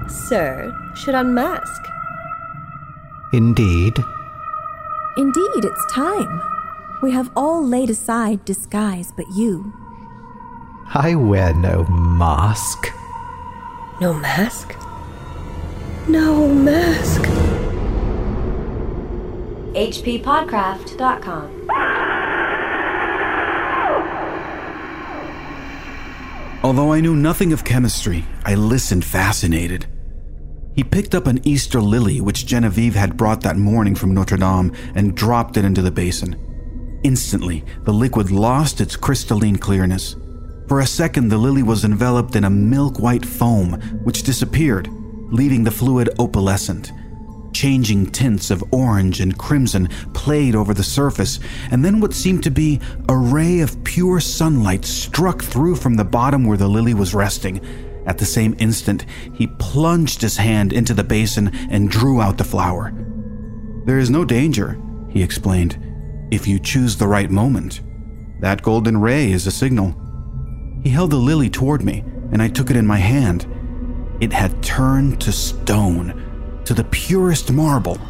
sir, should unmask. Indeed. Indeed, it's time. We have all laid aside disguise but you. I wear no mask. No mask? No mask. HPPodcraft.com. Although I knew nothing of chemistry, I listened fascinated. He picked up an Easter lily which Genevieve had brought that morning from Notre Dame and dropped it into the basin. Instantly, the liquid lost its crystalline clearness. For a second, the lily was enveloped in a milk-white foam, which disappeared, leaving the fluid opalescent. Changing tints of orange and crimson played over the surface, and then what seemed to be a ray of pure sunlight struck through from the bottom where the lily was resting. At the same instant, he plunged his hand into the basin and drew out the flower. "There is no danger," he explained, "if you choose the right moment. That golden ray is a signal." He held the lily toward me, and I took it in my hand. It had turned to stone, to the purest marble.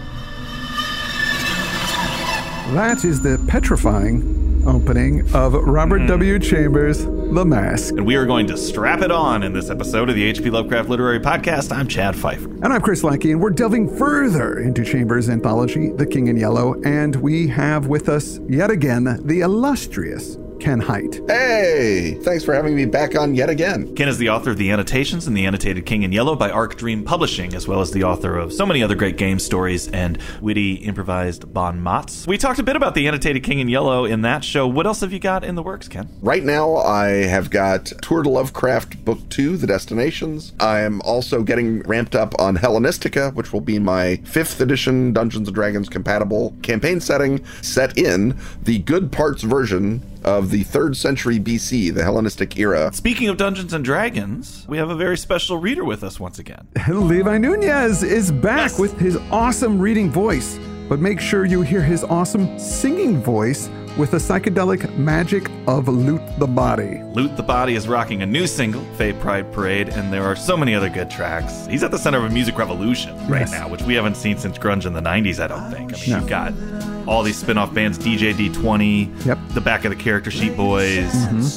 That is the petrifying opening of Robert W. Chambers' The Mask. And we are going to strap it on in this episode of the H.P. Lovecraft Literary Podcast. I'm Chad Pfeiffer. And I'm Chris Lackey, and we're delving further into Chambers' anthology, The King in Yellow, and we have with us, yet again, the illustrious Ken Hite. Hey, thanks for having me back on yet again. Ken is the author of the annotations in the annotated King in Yellow by Arc Dream Publishing, as well as the author of so many other great game stories and witty improvised bon mots. We talked a bit about the annotated King in Yellow in that show. What else have you got in the works, Ken? Right now, I have got Tour de Lovecraft Book 2, The Destinations. I am also getting ramped up on Hellenistica, which will be my 5th edition Dungeons & Dragons compatible campaign setting, set in the good parts version of the 3rd century BC, the Hellenistic era. Speaking of Dungeons & Dragons, we have a very special reader with us once again. Levi Nunez is back with his awesome reading voice, but make sure you hear his awesome singing voice with the psychedelic magic of Loot the Body. Loot the Body is rocking a new single, Fey Pride Parade, and there are so many other good tracks. He's at the center of a music revolution right now, which we haven't seen since grunge in the 90s, I don't think. I mean, you've got all these spin-off bands, DJ D20, the Back of the Character Sheet Boys,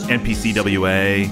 NPCWA,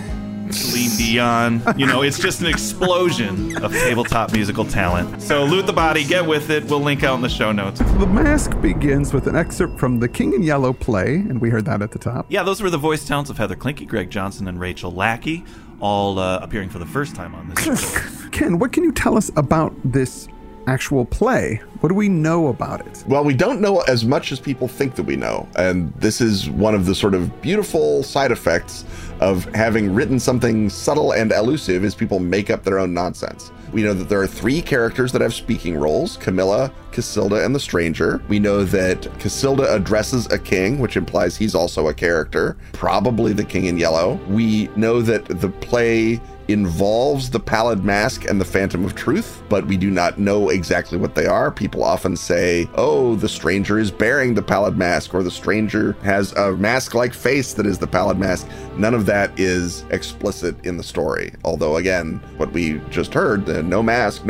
Celine Dion. You know, it's just an explosion of tabletop musical talent. So Loot the Body, get with it. We'll link out in the show notes. The Mask begins with an excerpt from the King in Yellow play, and we heard that at the top. Yeah, those were the voice talents of Heather Klinke, Greg Johnson, and Rachel Lackey, all appearing for the first time on this show. Ken, what can you tell us about this actual play? What do we know about it? Well, we don't know as much as people think that we know. And this is one of the sort of beautiful side effects of having written something subtle and elusive is people make up their own nonsense. We know that there are 3 characters that have speaking roles, Camilla, Casilda, and the Stranger. We know that Casilda addresses a king, which implies he's also a character, probably the King in Yellow. We know that the play involves the Pallid Mask and the Phantom of Truth, but we do not know exactly what they are. People often say, oh, the Stranger is bearing the Pallid Mask, or the Stranger has a mask-like face that is the Pallid Mask. None of that is explicit in the story. Although, again, what we just heard, the no mask,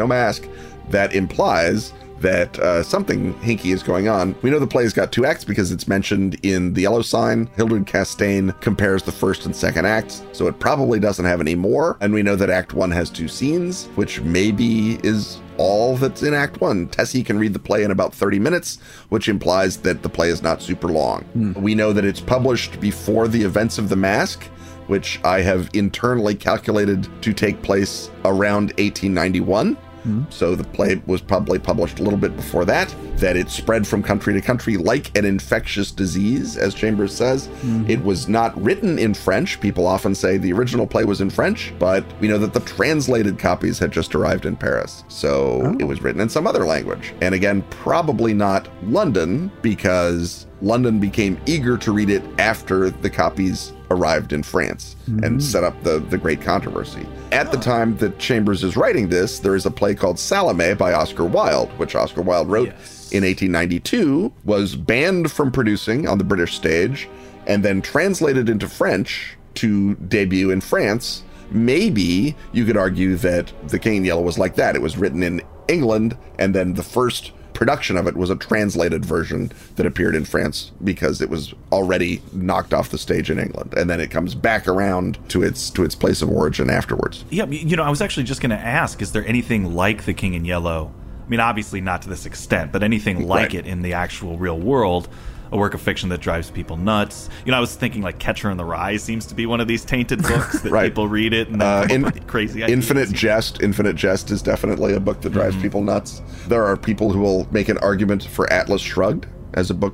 that implies that something hinky is going on. We know the play's got 2 acts because it's mentioned in The Yellow Sign. Hildred Castaigne compares the 1st and 2nd acts, so it probably doesn't have any more. And we know that Act 1 has 2 scenes, which maybe is all that's in Act 1. Tessie can read the play in about 30 minutes, which implies that the play is not super long. We know that it's published before the events of The Mask, which I have internally calculated to take place around 1891. So the play was probably published a little bit before that it spread from country to country like an infectious disease, as Chambers says. It was not written in French. People often say the original play was in French, but we know that the translated copies had just arrived in Paris. So it was written in some other language. And again, probably not London, because London became eager to read it after the copies arrived in France and set up the great controversy. At the time that Chambers is writing this, there is a play called Salome by Oscar Wilde, which Oscar Wilde wrote in 1892, was banned from producing on the British stage, and then translated into French to debut in France maybe you could argue that The King in Yellow was like that. It was written in England, and then the first production of it was a translated version that appeared in France because it was already knocked off the stage in England, and then it comes back around to its place of origin afterwards. Yeah, I was actually just going to ask, is there anything like The King in Yellow? I mean, obviously not to this extent, but anything like it in the actual real world? A work of fiction that drives people nuts. I was thinking like Catcher in the Rye seems to be one of these tainted books that people read it and then come up with crazy ideas. Infinite Jest is definitely a book that drives people nuts. There are people who will make an argument for Atlas Shrugged as a book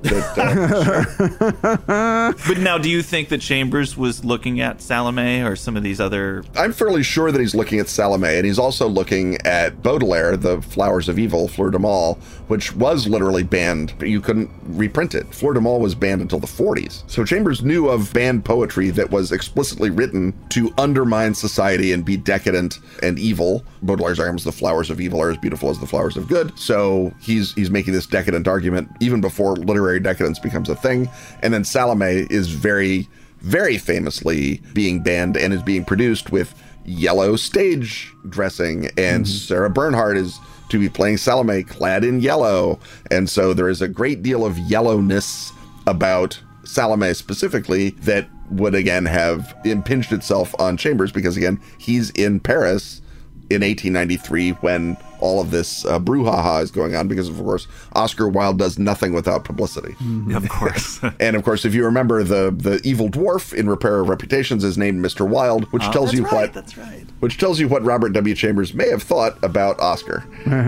that... But now, do you think that Chambers was looking at Salome or some of these other... I'm fairly sure that he's looking at Salome, and he's also looking at Baudelaire, The Flowers of Evil, Fleur de Mal, which was literally banned. You couldn't reprint it. Fleur de Mal was banned until the 40s. So Chambers knew of banned poetry that was explicitly written to undermine society and be decadent and evil. Baudelaire's arguments, The Flowers of Evil are as beautiful as the flowers of good. So he's making this decadent argument even before literary decadence becomes a thing. And then Salome is very, very famously being banned and is being produced with yellow stage dressing. And Sarah Bernhardt is to be playing Salome clad in yellow. And so there is a great deal of yellowness about Salome specifically that would again have impinged itself on Chambers because again, he's in Paris in 1893 when all of this brouhaha is going on because, of course, Oscar Wilde does nothing without publicity. Of course. And, of course, if you remember, the evil dwarf in Repair of Reputations is named Mr. Wilde, which tells you which tells you what Robert W. Chambers may have thought about Oscar.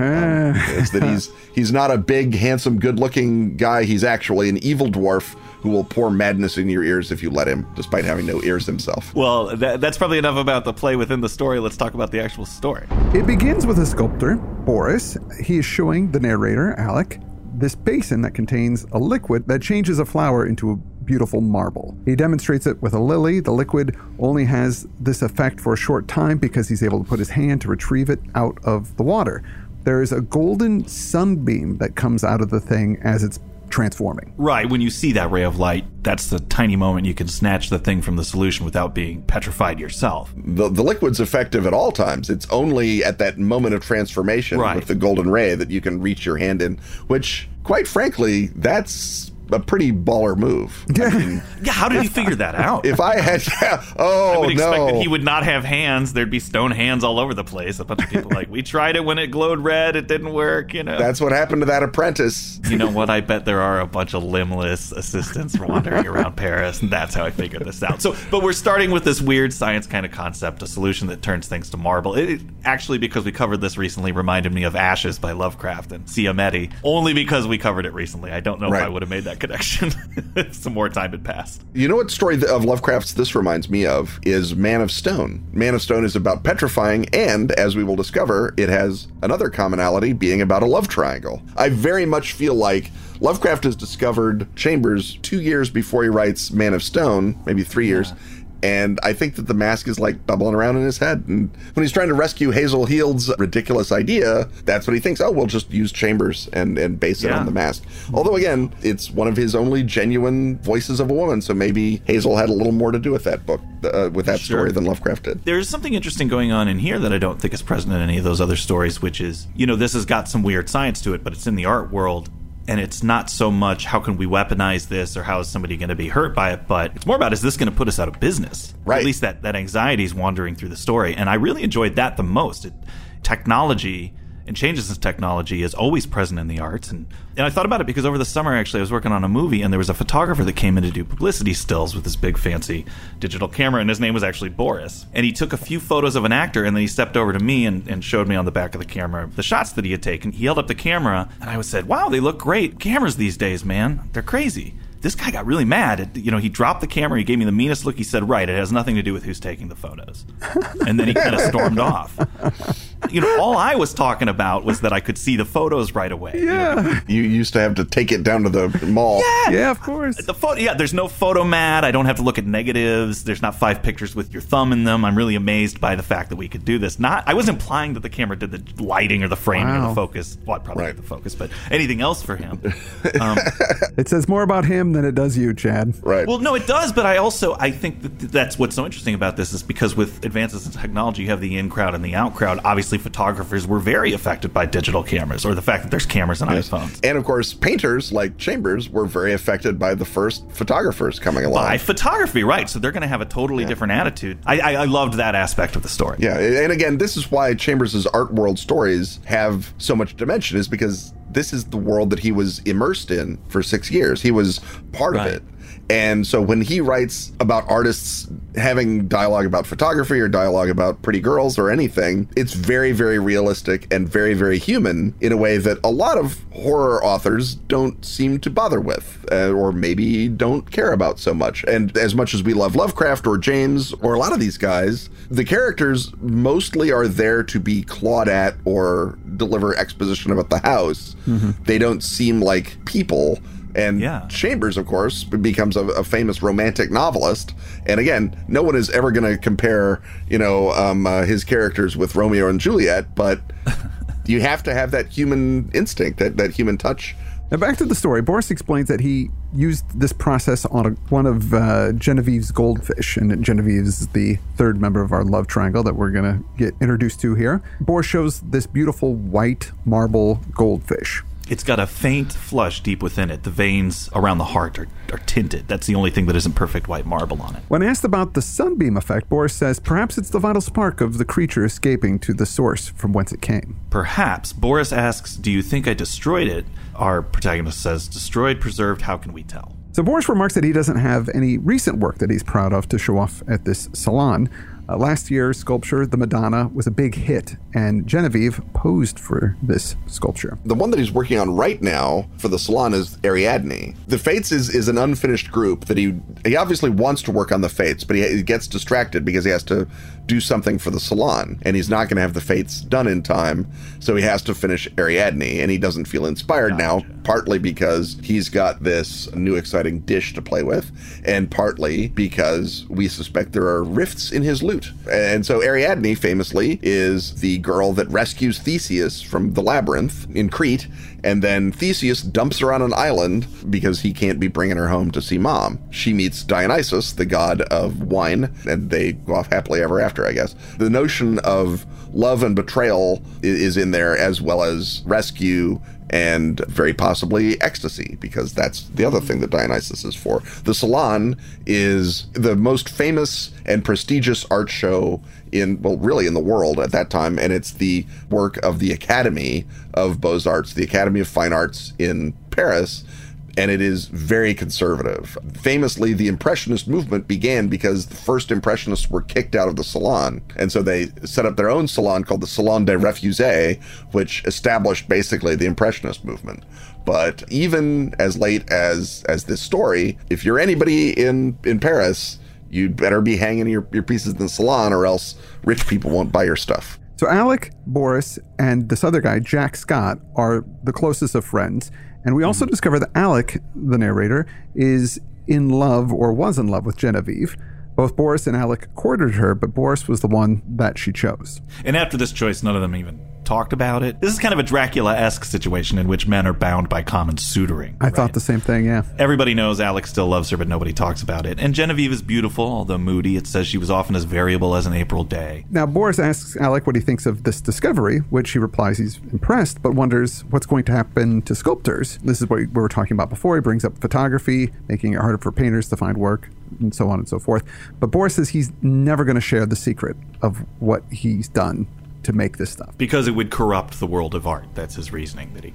Is that he's not a big, handsome, good-looking guy. He's actually an evil dwarf who will pour madness in your ears if you let him, despite having no ears himself. Well, that's probably enough about the play within the story. Let's talk about the actual story. It begins with a sculptor, Boris. He is showing the narrator, Alec, this basin that contains a liquid that changes a flower into a beautiful marble. He demonstrates it with a lily. The liquid only has this effect for a short time because he's able to put his hand to retrieve it out of the water. There is a golden sunbeam that comes out of the thing as it's transforming. Right, when you see that ray of light, that's the tiny moment you can snatch the thing from the solution without being petrified yourself. The liquid's effective at all times. It's only at that moment of transformation with the golden ray that you can reach your hand in, which, quite frankly, that's a pretty baller move. I mean, yeah, how did he figure that out? If I had, I would expect that he would not have hands. There'd be stone hands all over the place. A bunch of people like, we tried it when it glowed red. It didn't work, That's what happened to that apprentice. You know what? I bet there are a bunch of limbless assistants wandering around Paris, and that's how I figured this out. So, but we're starting with this weird science kind of concept, a solution that turns things to marble. It actually, because we covered this recently, reminded me of Ashes by Lovecraft and Siametti, only because we covered it recently. I don't know if I would have made that connection if some more time had passed. You know what story of Lovecraft's this reminds me of is Man of Stone. Man of Stone is about petrifying, and as we will discover, it has another commonality being about a love triangle. I very much feel like Lovecraft has discovered Chambers 2 years before he writes Man of Stone, maybe 3 years. And I think that the mask is like bubbling around in his head. And when he's trying to rescue Hazel Heald's ridiculous idea, that's what he thinks. Oh, we'll just use Chambers and base it on the mask. Although, again, it's one of his only genuine voices of a woman. So maybe Hazel had a little more to do with that book, with that story than Lovecraft did. There's something interesting going on in here that I don't think is present in any of those other stories, which is, this has got some weird science to it, but it's in the art world. And it's not so much how can we weaponize this or how is somebody going to be hurt by it, but it's more about is this going to put us out of business? Right. At least that anxiety is wandering through the story. And I really enjoyed that the most. Technology and changes in technology is always present in the arts. And I thought about it because over the summer, actually, I was working on a movie and there was a photographer that came in to do publicity stills with this big fancy digital camera, and his name was actually Boris. And he took a few photos of an actor and then he stepped over to me and showed me on the back of the camera the shots that he had taken. He held up the camera and I said, wow, they look great. Cameras these days, man, they're crazy. This guy got really mad. He dropped the camera. He gave me the meanest look. He said, right, it has nothing to do with who's taking the photos. And then he kind of stormed off. all I was talking about was that I could see the photos right away. Yeah. You used to have to take it down to the mall. Yeah, of course. There's no photomat. I don't have to look at negatives. There's not 5 pictures with your thumb in them. I'm really amazed by the fact that we could do this. I was implying that the camera did the lighting or the framing or the focus. Well, probably did the focus, but anything else for him. It says more about him than it does you, Chad. Right. Well, no, it does, but I think that's what's so interesting about this is because with advances in technology, you have the in crowd and the out crowd. Obviously, photographers were very affected by digital cameras or the fact that there's cameras on iPhones. And of course, painters like Chambers were very affected by the first photographers coming along. By photography, right. So they're going to have a totally different attitude. I loved that aspect of the story. Yeah, and again, this is why Chambers' art world stories have so much dimension, is because this is the world that he was immersed in for 6 years. He was part of it. And so when he writes about artists having dialogue about photography or dialogue about pretty girls or anything, it's very, very realistic and very, very human in a way that a lot of horror authors don't seem to bother with, or maybe don't care about so much. And as much as we love Lovecraft or James or a lot of these guys, the characters mostly are there to be clawed at or deliver exposition about the house. Mm-hmm. They don't seem like people. And Chambers, of course, becomes a famous romantic novelist. And again, no one is ever going to compare, his characters with Romeo and Juliet, but you have to have that human instinct, that human touch. Now back to the story. Boris explains that he used this process on one of Genevieve's goldfish, and Genevieve is the third member of our love triangle that we're going to get introduced to here. Boris shows this beautiful white marble goldfish. It's got a faint flush deep within it. The veins around the heart are tinted. That's the only thing that isn't perfect white marble on it. When asked about the sunbeam effect, Boris says perhaps it's the vital spark of the creature escaping to the source from whence it came. Perhaps. Boris asks, do you think I destroyed it? Our protagonist says, destroyed, preserved, how can we tell? So Boris remarks that he doesn't have any recent work that he's proud of to show off at this salon. Last year's sculpture, the Madonna, was a big hit, and Genevieve posed for this sculpture. The one that he's working on right now for the salon is Ariadne. The Fates is an unfinished group that he obviously wants to work on the Fates, but he gets distracted because he has to do something for the salon, and he's not going to have the Fates done in time, so he has to finish Ariadne, and he doesn't feel inspired now, partly because he's got this new exciting dish to play with, and partly because we suspect there are rifts in his loot. And so Ariadne, famously, is the girl that rescues Theseus from the labyrinth in Crete, and then Theseus dumps her on an island because he can't be bringing her home to see mom. She meets Dionysus, the god of wine, and they go off happily ever after, I guess. The notion of love and betrayal is in there, as well as rescue and very possibly ecstasy, because that's the other thing that Dionysus is for. The Salon is the most famous and prestigious art show really in the world at that time, and it's the work of the Academy of Beaux-Arts, the Academy of Fine Arts in Paris, and it is very conservative. Famously, the Impressionist movement began because the first Impressionists were kicked out of the Salon, and so they set up their own salon called the Salon des Refusés, which established basically the Impressionist movement. But even as late as this story, if you're anybody in Paris, you'd better be hanging your pieces in the salon, or else rich people won't buy your stuff. So Alec, Boris, and this other guy, Jack Scott, are the closest of friends. And we also discover that Alec, the narrator, is in love, or was in love, with Genevieve. Both Boris and Alec courted her, but Boris was the one that she chose. And after this choice, none of them even talked about it. This is kind of a Dracula-esque situation in which men are bound by common suitoring. I thought the same thing, yeah. Everybody knows Alec still loves her, but nobody talks about it. And Genevieve is beautiful, although moody. It says she was often as variable as an April day. Now, Boris asks Alec what he thinks of this discovery, which he replies he's impressed, but wonders what's going to happen to sculptors. This is what we were talking about before. He brings up photography, making it harder for painters to find work, and so on and so forth. But Boris says he's never going to share the secret of what he's done to make this stuff. Because it would corrupt the world of art. That's his reasoning that he gets.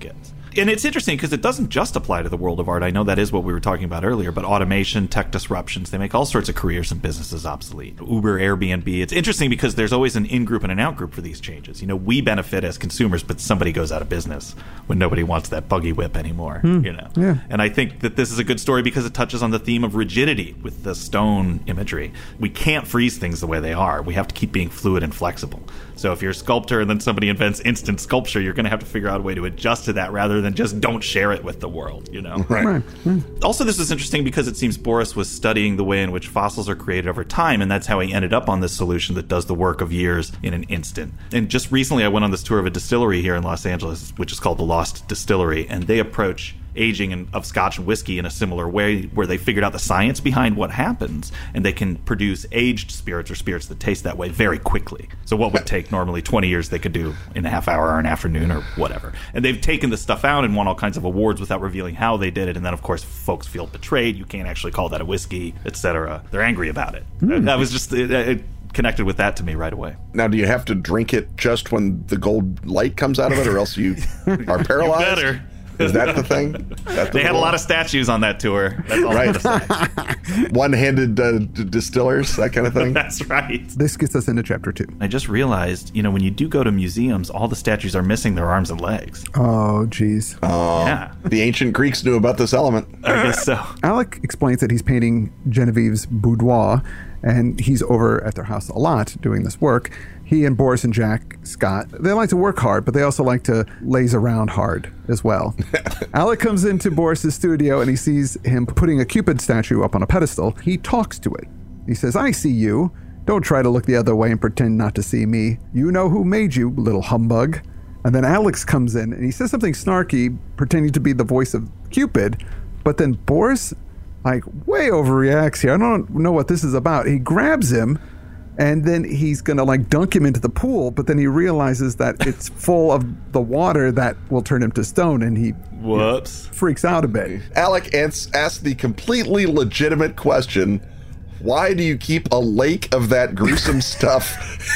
And it's interesting because it doesn't just apply to the world of art. I know that is what we were talking about earlier, but automation, tech disruptions, they make all sorts of careers and businesses obsolete. Uber, Airbnb. It's interesting because there's always an in-group and an out-group for these changes. We benefit as consumers, but somebody goes out of business when nobody wants that buggy whip anymore. Yeah. And I think that this is a good story because it touches on the theme of rigidity with the stone imagery. We can't freeze things the way they are. We have to keep being fluid and flexible. So if you're a sculptor and then somebody invents instant sculpture, you're going to have to figure out a way to adjust to that rather than just don't share it with the world, Right. Also, this is interesting because it seems Boris was studying the way in which fossils are created over time, and that's how he ended up on this solution that does the work of years in an instant. And just recently I went on this tour of a distillery here in Los Angeles, which is called the Lost Distillery, and they approach aging of scotch and whiskey in a similar way, where they figured out the science behind what happens, and they can produce aged spirits or spirits that taste that way very quickly. So what would take normally 20 years, they could do in a half hour or an afternoon or whatever. And they've taken this stuff out and won all kinds of awards without revealing how they did it. And then, of course, folks feel betrayed. You can't actually call that a whiskey, etc. They're angry about it. That was just... it connected with that to me right away. Now, do you have to drink it just when the gold light comes out of it, or else you are paralyzed? You better. Is that the thing? They had a lot of statues on that tour. That's all I'm gonna say. One-handed distillers, that kind of thing? That's right. This gets us into chapter 2. I just realized, when you do go to museums, all the statues are missing their arms and legs. Oh, geez. Yeah. The ancient Greeks knew about this element. I guess so. Alec explains that he's painting Genevieve's boudoir, and he's over at their house a lot doing this work. He and Boris and Jack Scott, they like to work hard, but they also like to laze around hard as well. Alec comes into Boris's studio and he sees him putting a Cupid statue up on a pedestal. He talks to it. He says, "I see you. Don't try to look the other way and pretend not to see me. You know who made you, little humbug." And then Alex comes in and he says something snarky, pretending to be the voice of Cupid. But then Boris, way overreacts here. I don't know what this is about. He grabs him, and then he's going to dunk him into the pool, but then he realizes that it's full of the water that will turn him to stone, and he freaks out a bit. Alec asked the completely legitimate question, why do you keep a lake of that gruesome stuff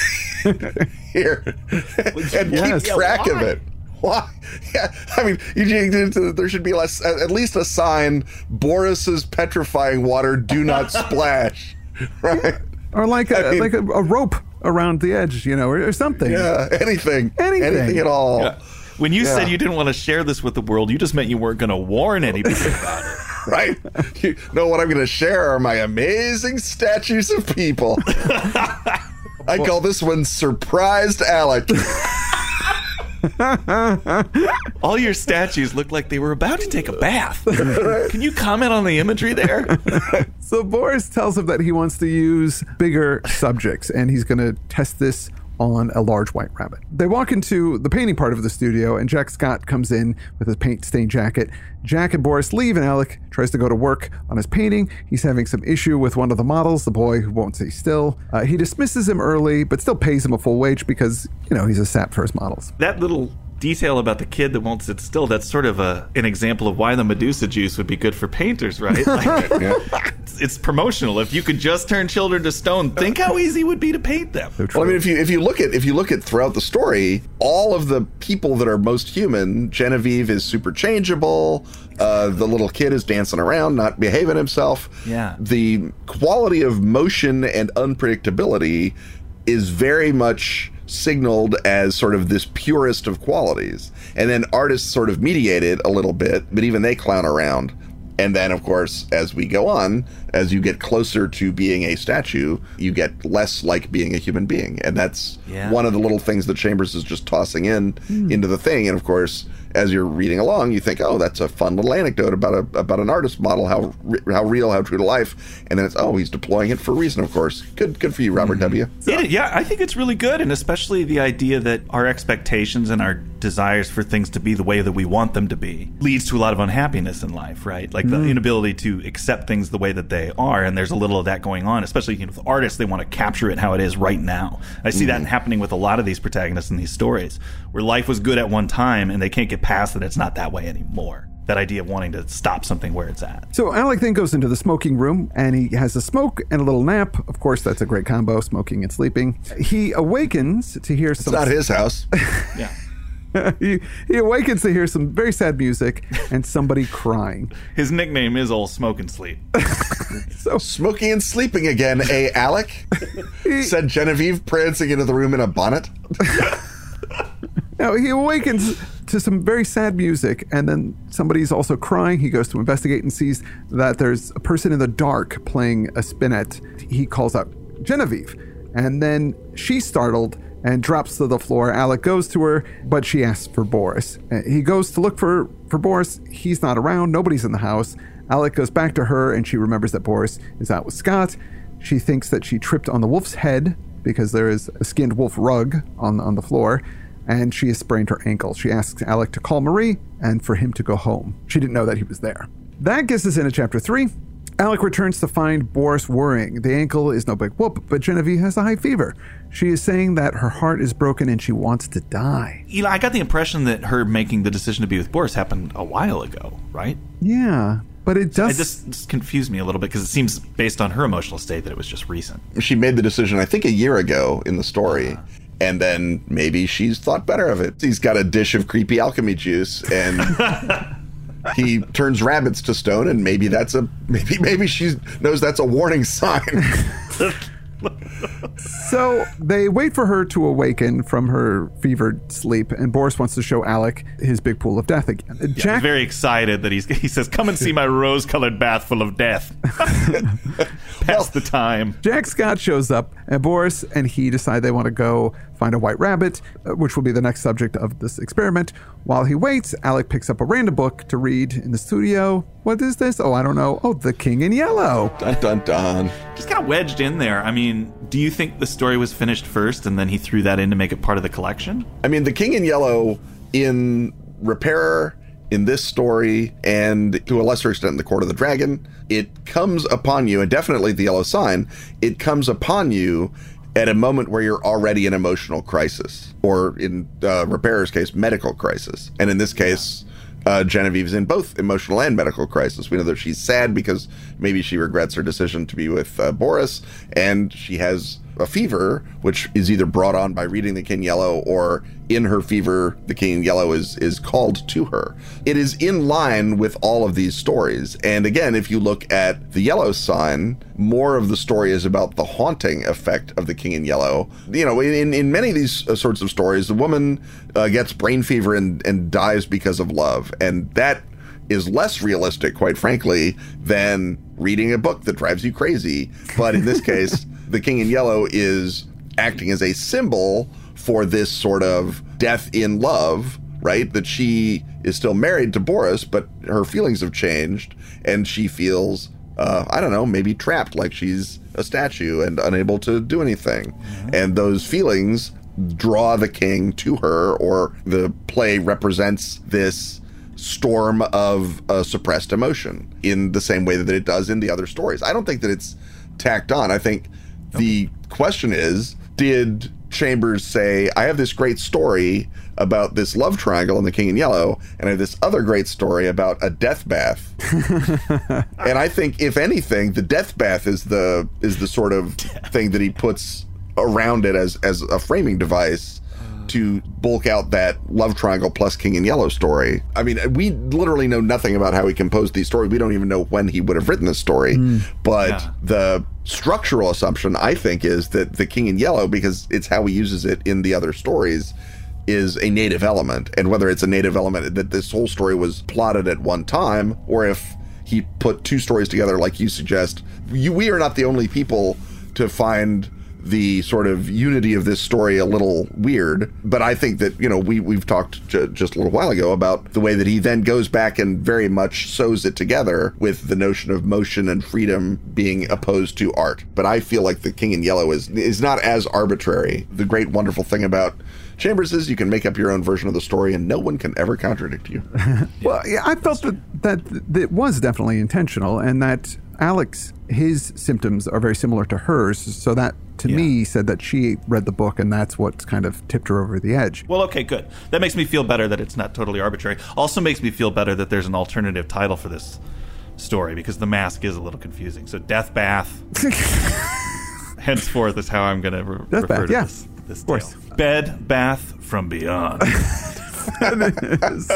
here and keep track of it? Why? Yeah, I mean, there should be at least a sign, Boris's petrifying water, do not splash, right? Or like a rope around the edge, or something. Yeah, anything at all. Yeah. When you said you didn't want to share this with the world, you just meant you weren't going to warn anybody about it. Right? You know what I'm going to share are my amazing statues of people. I call this one Surprised Alec. All your statues look like they were about to take a bath. Can you comment on the imagery there? So Boris tells him that he wants to use bigger subjects, and he's going to test this on a large white rabbit. They walk into the painting part of the studio, and Jack Scott comes in with his paint-stained jacket. Jack and Boris leave, and Alec tries to go to work on his painting. He's having some issue with one of the models, the boy who won't stay still. He dismisses him early, but still pays him a full wage because, he's a sap for his models. That little detail about the kid that won't sit still, that's sort of an example of why the Medusa juice would be good for painters, right? It's promotional. If you could just turn children to stone, think how easy it would be to paint them. Well, I mean, if you look at throughout the story, all of the people that are most human, Genevieve is super changeable. The little kid is dancing around, not behaving himself. Yeah. The quality of motion and unpredictability is very much signaled as sort of this purest of qualities. And then artists sort of mediate it a little bit, but even they clown around. And then, of course, as we go on, as you get closer to being a statue, you get less like being a human being. And that's one of the little things that Chambers is just tossing into the thing. And, of course, as you're reading along, you think, oh, that's a fun little anecdote about an artist model, how real, how true to life. And then it's, he's deploying it for a reason, of course. Good for you, Robert W. Yeah, I think it's really good. And especially the idea that our expectations and our desires for things to be the way that we want them to be leads to a lot of unhappiness in life, right? Like the inability to accept things the way that they are. And there's a little of that going on, especially with artists. They want to capture it how it is right now. I see that happening with a lot of these protagonists in these stories, where life was good at one time and they can't get past that it's not that way anymore. That idea of wanting to stop something where it's at. So Alec then goes into the smoking room, and he has a smoke and a little nap. Of course, that's a great combo, smoking and sleeping. He awakens to hear some... It's not his house. Yeah. He awakens to hear some very sad music and somebody crying. His nickname is Old Smoke and Sleep. Smoking and sleeping again, eh, Alec? Said Genevieve, prancing into the room in a bonnet. Now, he awakens to some very sad music, and then somebody's also crying. He goes to investigate and sees that there's a person in the dark playing a spinet. He calls out Genevieve, and then she's startled and drops to the floor. Alec goes to her, but she asks for Boris. He goes to look for Boris. He's not around. Nobody's in the house. Alec goes back to her, and she remembers that Boris is out with Scott. She thinks that she tripped on the wolf's head because there is a skinned wolf rug on the floor, and she has sprained her ankle. She asks Alec to call Marie and for him to go home. She didn't know that he was there. That gets us into chapter 3. Alec returns to find Boris worrying. The ankle is no big whoop, but Genevieve has a high fever. She is saying that her heart is broken and she wants to die. Eli, I got the impression that her making the decision to be with Boris happened a while ago, right? Yeah, but it does... It just confused me a little bit because it seems, based on her emotional state, that it was just recent. She made the decision, I think, a year ago in the story. And then maybe she's thought better of it. He's got a dish of creepy alchemy juice and... He turns rabbits to stone, and maybe that's maybe she knows that's a warning sign. So they wait for her to awaken from her fevered sleep, and Boris wants to show Alec his big pool of death again. Yeah, Jack, he's very excited that he says, "Come and see my rose-colored bath full of death." Pass the time. Jack Scott shows up, and Boris and he decide they want to go find a white rabbit, which will be the next subject of this experiment. While he waits, Alec picks up a random book to read in the studio. What is this? Oh, I don't know. Oh, The King in Yellow. Dun, dun, dun. Just kind of wedged in there. I mean, do you think the story was finished first and then he threw that in to make it part of the collection? I mean, The King in Yellow in Repairer, in this story, and to a lesser extent in The Court of the Dragon, it comes upon you, and definitely The Yellow Sign, it comes upon you at a moment where you're already in emotional crisis, or in Repairer's case, medical crisis. And in this case, Genevieve's in both emotional and medical crisis. We know that she's sad because maybe she regrets her decision to be with Boris, and she has a fever, which is either brought on by reading The King in Yellow, or in her fever, The King in Yellow is called to her. It is in line with all of these stories. And again, if you look at The Yellow Sign, more of the story is about the haunting effect of The King in Yellow. You know, in many of these sorts of stories, the woman gets brain fever and dies because of love. And that is less realistic, quite frankly, than reading a book that drives you crazy. But in this case, The King in Yellow is acting as a symbol for this sort of death in love, right? That she is still married to Boris, but her feelings have changed, and she feels, I don't know, maybe trapped, like she's a statue and unable to do anything. Mm-hmm. And those feelings draw the king to her, or the play represents this storm of suppressed emotion in the same way that it does in the other stories. I don't think that it's tacked on. I think the question is, did Chambers say, I have this great story about this love triangle in The King in Yellow, and I have this other great story about a death bath. And I think, if anything, the death bath is the sort of thing that he puts around it as a framing device to bulk out that love triangle plus King in Yellow story. I mean, we literally know nothing about how he composed these stories. We don't even know when he would have written this story. But the structural assumption, I think, is that The King in Yellow, because it's how he uses it in the other stories, is a native element. And whether it's a native element that this whole story was plotted at one time, or if he put two stories together like you suggest, we are not the only people to find the sort of unity of this story a little weird. But I think that, you know, we've talked just a little while ago about the way that he then goes back and very much sews it together with the notion of motion and freedom being opposed to art. But I feel like The King in Yellow is not as arbitrary. The great, wonderful thing about Chambers is you can make up your own version of the story and no one can ever contradict you. Well, yeah, I felt that it was definitely intentional, and that Alex, his symptoms are very similar to hers, so that to me said that she read the book, and that's what's kind of tipped her over the edge. Well, okay, good. That makes me feel better that it's not totally arbitrary. Also makes me feel better that there's an alternative title for this story, because the mask is a little confusing. So Death Bath, henceforth, is how I'm going to refer to this tale. Bed Bath from Beyond. That is.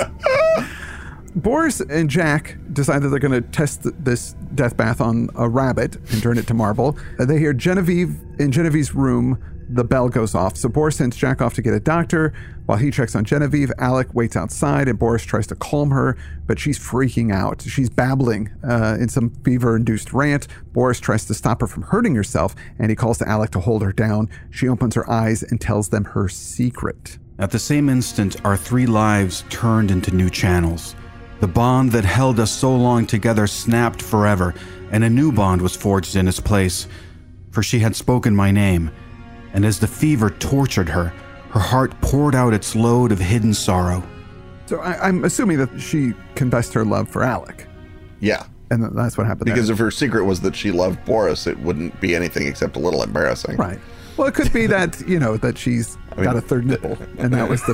Boris and Jack decide that they're going to test this death bath on a rabbit and turn it to marble. They hear Genevieve in Genevieve's room. The bell goes off. So Boris sends Jack off to get a doctor. While he checks on Genevieve, Alec waits outside and Boris tries to calm her, but she's freaking out. She's babbling in some fever-induced rant. Boris tries to stop her from hurting herself, and he calls to Alec to hold her down. She opens her eyes and tells them her secret. At the same instant, our 3 lives turned into new channels. The bond that held us so long together snapped forever, and a new bond was forged in its place. For she had spoken my name, and as the fever tortured her, her heart poured out its load of hidden sorrow. So I'm assuming that she confessed her love for Alec. Yeah. And that's what happened Because there. if her secret was that she loved Boris, it wouldn't be anything except a little embarrassing. Right. Well, it could be that, that she's got a third nipple, and that was the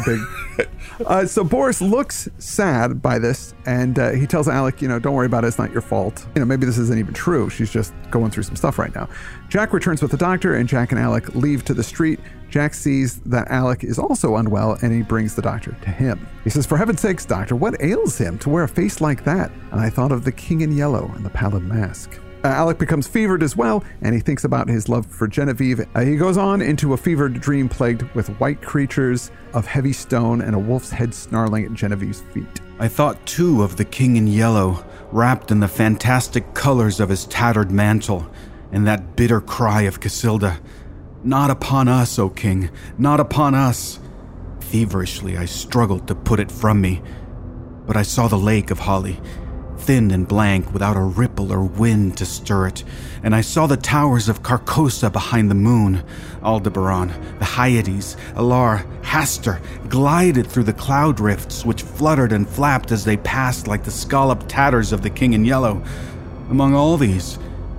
big... So Boris looks sad by this, and he tells Alec, don't worry about it, it's not your fault. Maybe this isn't even true. She's just going through some stuff right now. Jack returns with the doctor, and Jack and Alec leave to the street. Jack sees that Alec is also unwell, and he brings the doctor to him. He says, "For heaven's sakes, doctor, what ails him to wear a face like that?" And I thought of the King in Yellow and the Pallid Mask. Alec becomes fevered as well, and he thinks about his love for Genevieve. He goes on into a fevered dream plagued with white creatures of heavy stone and a wolf's head snarling at Genevieve's feet. I thought too of the King in Yellow, wrapped in the fantastic colors of his tattered mantle, and that bitter cry of Casilda. "Not upon us, O King, not upon us." Feverishly, I struggled to put it from me, but I saw the lake of Holly, thin and blank without a ripple or wind to stir it, and I saw the towers of Carcosa behind the moon. Aldebaran, the Hyades, Alar, Hastur glided through the cloud rifts which fluttered and flapped as they passed like the scalloped tatters of the King in Yellow. Among all these,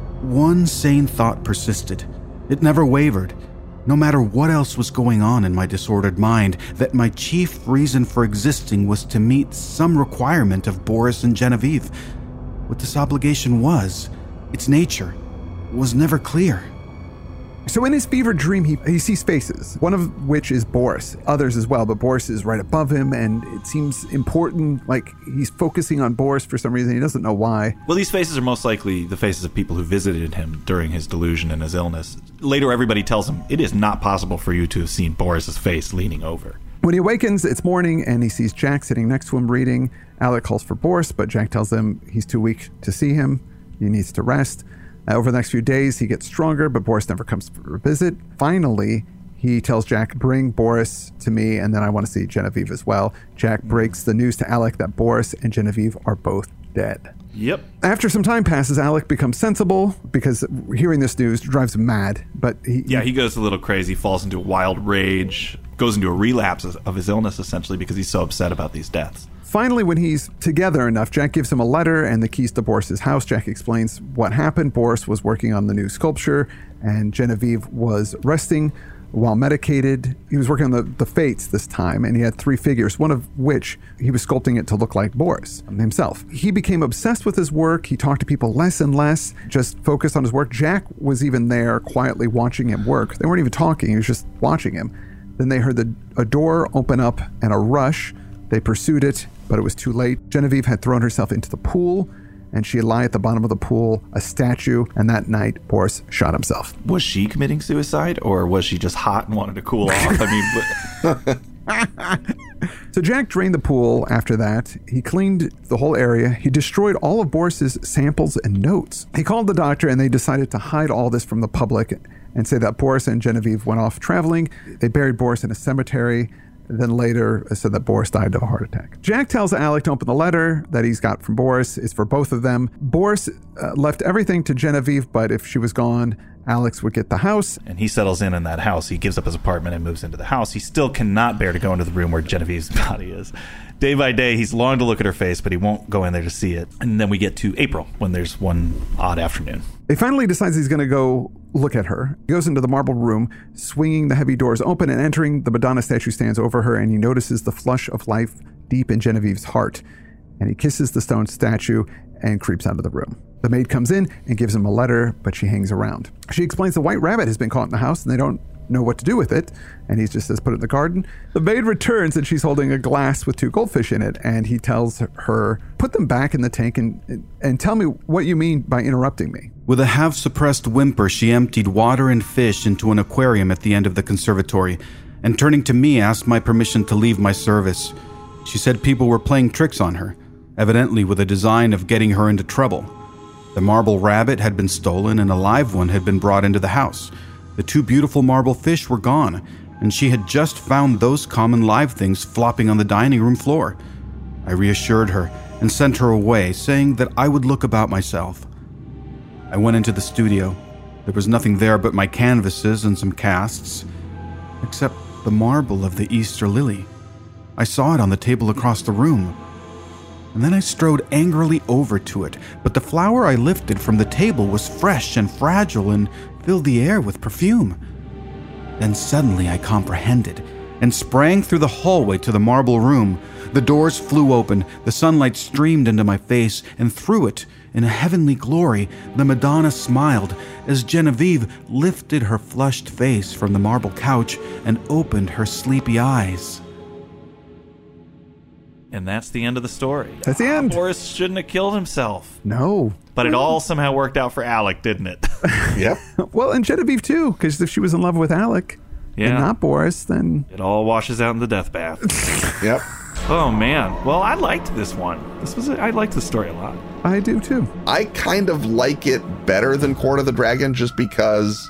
one sane thought persisted. It never wavered, no matter what else was going on in my disordered mind, that my chief reason for existing was to meet some requirement of Boris and Genevieve. What this obligation was, its nature, was never clear. So in his fevered dream, he sees faces, one of which is Boris, others as well, but Boris is right above him, and it seems important, like he's focusing on Boris for some reason. He doesn't know why. Well, these faces are most likely the faces of people who visited him during his delusion and his illness. Later, everybody tells him, it is not possible for you to have seen Boris's face leaning over. When he awakens, it's morning, and he sees Jack sitting next to him reading. Alec calls for Boris, but Jack tells him he's too weak to see him. He needs to rest. Over the next few days, he gets stronger, but Boris never comes for a visit. Finally, he tells Jack, "Bring Boris to me, and then I want to see Genevieve as well." Jack breaks the news to Alec that Boris and Genevieve are both dead. Yep. After some time passes, Alec becomes sensible because hearing this news drives him mad. But he goes a little crazy, falls into a wild rage, goes into a relapse of his illness, essentially, because he's so upset about these deaths. Finally, when he's together enough, Jack gives him a letter and the keys to Boris's house. Jack explains what happened. Boris was working on the new sculpture, and Genevieve was resting while medicated. He was working on the Fates this time, and he had 3 figures, one of which he was sculpting it to look like Boris himself. He became obsessed with his work. He talked to people less and less, just focused on his work. Jack was even there quietly watching him work. They weren't even talking. He was just watching him. Then they heard a door open up and a rush. They pursued it, but it was too late. Genevieve had thrown herself into the pool, and she lay at the bottom of the pool, a statue, and that night, Boris shot himself. Was she committing suicide, or was she just hot and wanted to cool off? So Jack drained the pool after that. He cleaned the whole area. He destroyed all of Boris's samples and notes. He called the doctor, and they decided to hide all this from the public and say that Boris and Genevieve went off traveling. They buried Boris in a cemetery. Then later said that Boris died of a heart attack. Jack tells Alec to open the letter that he's got from Boris. It's for both of them. Boris left everything to Genevieve, but if she was gone, Alex would get the house. And he settles in that house. He gives up his apartment and moves into the house. He still cannot bear to go into the room where Genevieve's body is. Day by day, he's longed to look at her face, but he won't go in there to see it. And then we get to April, when there's one odd afternoon. He finally decides he's going to go look at her. He goes into the marble room, swinging the heavy doors open, and entering, the Madonna statue stands over her, and he notices the flush of life deep in Genevieve's heart. And he kisses the stone statue and creeps out of the room. The maid comes in and gives him a letter, but she hangs around. She explains the white rabbit has been caught in the house, and they don't know what to do with it. And he just says, put it in the garden. The maid returns and she's holding a glass with 2 goldfish in it. And he tells her, put them back in the tank and tell me what you mean by interrupting me. With a half-suppressed whimper, she emptied water and fish into an aquarium at the end of the conservatory, and turning to me, asked my permission to leave my service. She said people were playing tricks on her, evidently with a design of getting her into trouble. The marble rabbit had been stolen and a live one had been brought into the house. The 2 beautiful marble fish were gone, and she had just found those common live things flopping on the dining room floor. I reassured her and sent her away, saying that I would look about myself. I went into the studio. There was nothing there but my canvases and some casts, except the marble of the Easter lily. I saw it on the table across the room. And then I strode angrily over to it, but the flower I lifted from the table was fresh and fragile and filled the air with perfume. Then suddenly I comprehended and sprang through the hallway to the marble room. The doors flew open, the sunlight streamed into my face, and through it, in a heavenly glory, the Madonna smiled as Genevieve lifted her flushed face from the marble couch and opened her sleepy eyes. And that's the end of the story. That's the end. Boris shouldn't have killed himself. No. But it all somehow worked out for Alec, didn't it? Yep. Well, and Genevieve too, because if she was in love with Alec and not Boris, then... It all washes out in the death bath. Yep. Oh, man. Well, I liked this one. I liked the story a lot. I do too. I kind of like it better than Court of the Dragon just because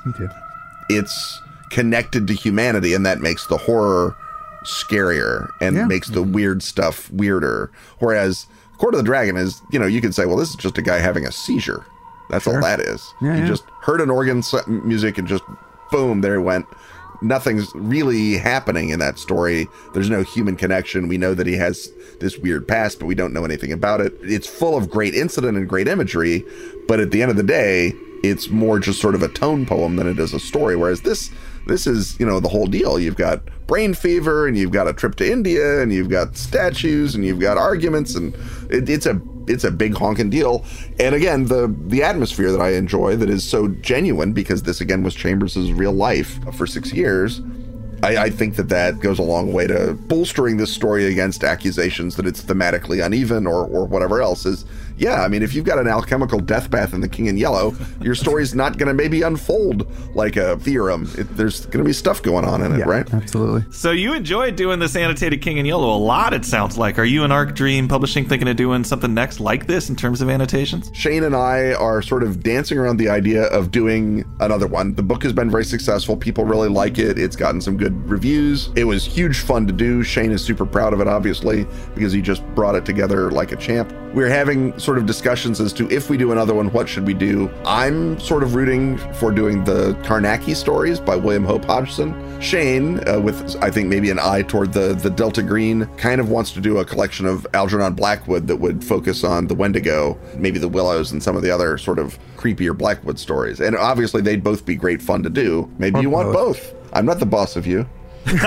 it's connected to humanity, and that makes the horror scarier and makes the weird stuff weirder. Whereas Court of the Dragon is, you could say, well, this is just a guy having a seizure. That's all that is. You just heard an organ music and just boom, there it went. Nothing's really happening in that story. There's no human connection. We know that he has this weird past, but we don't know anything about it. It's full of great incident and great imagery, but at the end of the day, it's more just sort of a tone poem than it is a story. Whereas this is, the whole deal. You've got brain fever, and you've got a trip to India, and you've got statues, and you've got arguments, and it's a big honking deal. And again, the atmosphere that I enjoy that is so genuine, because this again was Chambers' real life for 6 years. I think that goes a long way to bolstering this story against accusations that it's thematically uneven or whatever else. If you've got an alchemical death bath in The King in Yellow, your story's not going to maybe unfold like a theorem. There's going to be stuff going on in it, right? Absolutely. So you enjoyed doing this annotated King in Yellow a lot, it sounds like. Are you and Arc Dream Publishing thinking of doing something next like this in terms of annotations? Shane and I are sort of dancing around the idea of doing another one. The book has been very successful. People really like it. It's gotten some good reviews. It was huge fun to do. Shane is super proud of it, obviously, because he just brought it together like a champ. We're having sort of discussions as to if we do another one, what should we do? I'm sort of rooting for doing the Carnacki stories by William Hope Hodgson. Shane, with I think maybe an eye toward the Delta Green, kind of wants to do a collection of Algernon Blackwood that would focus on the Wendigo, maybe the Willows, and some of the other sort of creepier Blackwood stories. And obviously they'd both be great fun to do. Maybe you want both. I'm not the boss of you.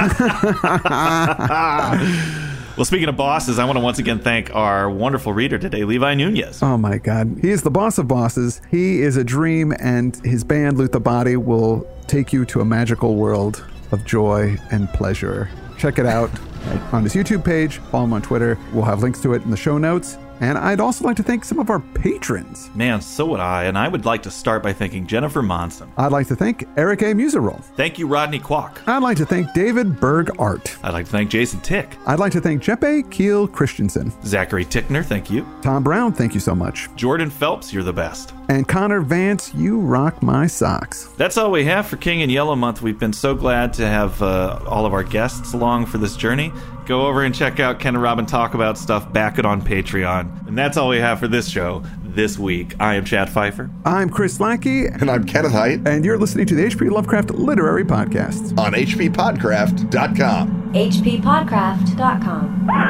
Well, speaking of bosses, I want to once again thank our wonderful reader today, Levi Nunez. Oh my God. He is the boss of bosses. He is a dream, and his band, Loot the Body, will take you to a magical world of joy and pleasure. Check it out on his YouTube page. Follow him on Twitter. We'll have links to it in the show notes. And I'd also like to thank some of our patrons. Man, so would I. And I would like to start by thanking Jennifer Monson. I'd like to thank Eric A. Muserol. Thank you, Rodney Kwok. I'd like to thank David Berg Art. I'd like to thank Jason Tick. I'd like to thank Jeppe Keel Christensen. Zachary Tickner, thank you. Tom Brown, thank you so much. Jordan Phelps, you're the best. And Connor Vance, you rock my socks. That's all we have for King in Yellow Month. We've been so glad to have all of our guests along for this journey. Go over and check out Ken and Robin talk about stuff, back it on Patreon. And that's all we have for this show this week. I am Chad Pfeiffer. I'm Chris Lackey. And I'm Kenneth Haidt. And you're listening to the H.P. Lovecraft Literary Podcast. On hppodcraft.com. hppodcraft.com.